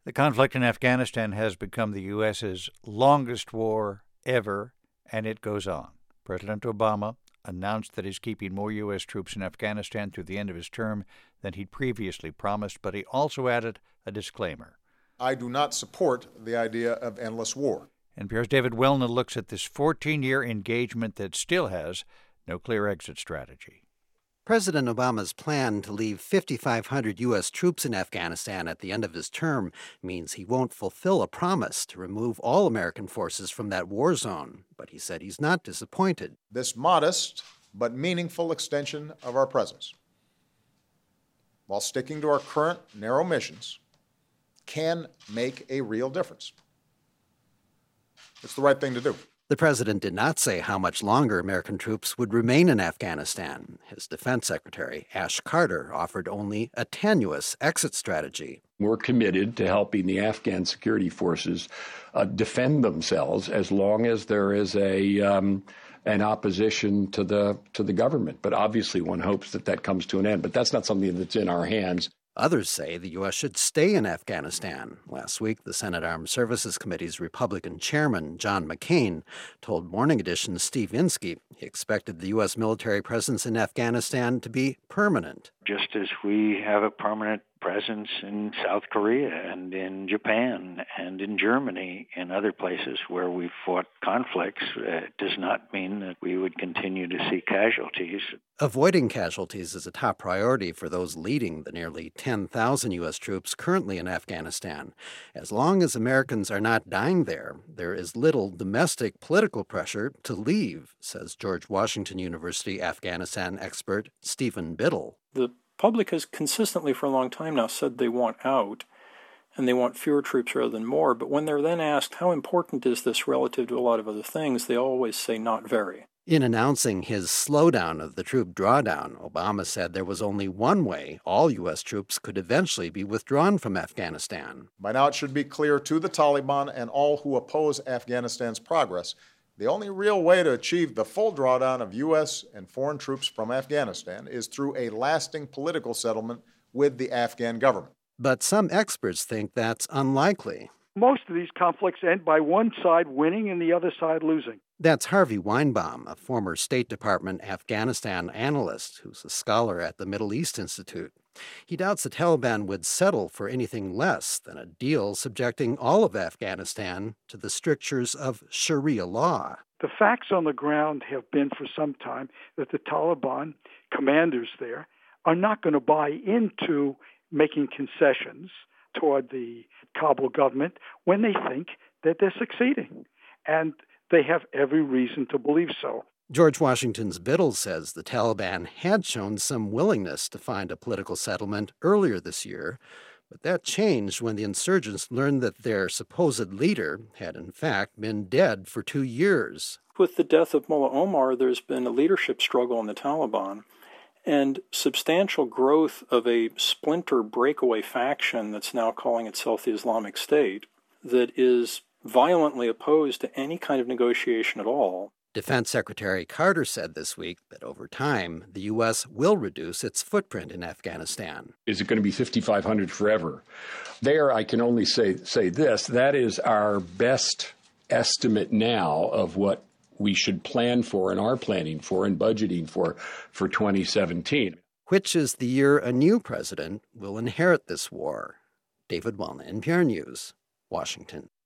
The conflict in Afghanistan has become the U.S.'s longest war ever, and it goes on. President Obama announced that he's keeping more U.S. troops in Afghanistan through the end of his term than he'd previously promised, but he also added a disclaimer. I do not support the idea of endless war. NPR's David Welna looks at this 14-year engagement that still has no clear exit strategy. President Obama's plan to leave 5,500 U.S. troops in Afghanistan at the end of his term means he won't fulfill a promise to remove all American forces from that war zone, but he said he's not disappointed. This modest but meaningful extension of our presence, while sticking to our current narrow missions, can make a real difference. It's the right thing to do. The president did not say how much longer American troops would remain in Afghanistan. His defense secretary, Ash Carter, offered only a tenuous exit strategy. We're committed to helping the Afghan security forces defend themselves as long as there is an opposition to the government. But obviously one hopes that comes to an end. But that's not something that's in our hands. Others say the U.S. should stay in Afghanistan. Last week, the Senate Armed Services Committee's Republican chairman, John McCain, told Morning Edition's Steve Inskeep he expected the U.S. military presence in Afghanistan to be permanent. Just as we have a permanent presence in South Korea and in Japan and in Germany and other places where we've fought conflicts, it does not mean that we would continue to see casualties. Avoiding casualties is a top priority for those leading the nearly 10,000 U.S. troops currently in Afghanistan. As long as Americans are not dying there, there is little domestic political pressure to leave, says George Washington University Afghanistan expert Stephen Biddle. The public has consistently for a long time now said they want out and they want fewer troops rather than more, but when they're then asked how important is this relative to a lot of other things, they always say not very. In announcing his slowdown of the troop drawdown, Obama said there was only one way all U.S. troops could eventually be withdrawn from Afghanistan. By now it should be clear to the Taliban and all who oppose Afghanistan's progress, the only real way to achieve the full drawdown of U.S. and foreign troops from Afghanistan is through a lasting political settlement with the Afghan government. But some experts think that's unlikely. Most of these conflicts end by one side winning and the other side losing. That's Harvey Weinbaum, a former State Department Afghanistan analyst who's a scholar at the Middle East Institute. He doubts the Taliban would settle for anything less than a deal subjecting all of Afghanistan to the strictures of Sharia law. The facts on the ground have been for some time that the Taliban commanders there are not going to buy into making concessions toward the Kabul government when they think that they're succeeding. And they have every reason to believe so. George Washington's Biddle says the Taliban had shown some willingness to find a political settlement earlier this year, but that changed when the insurgents learned that their supposed leader had in fact been dead for 2 years. With the death of Mullah Omar, there's been a leadership struggle in the Taliban and substantial growth of a splinter breakaway faction that's now calling itself the Islamic State that is violently opposed to any kind of negotiation at all. Defense Secretary Carter said this week that over time, the U.S. will reduce its footprint in Afghanistan. Is it going to be 5,500 forever? There, I can only say this. That is our best estimate now of what we should plan for and are planning for and budgeting for 2017. Which is the year a new president will inherit this war. David Welna, NPR News, Washington.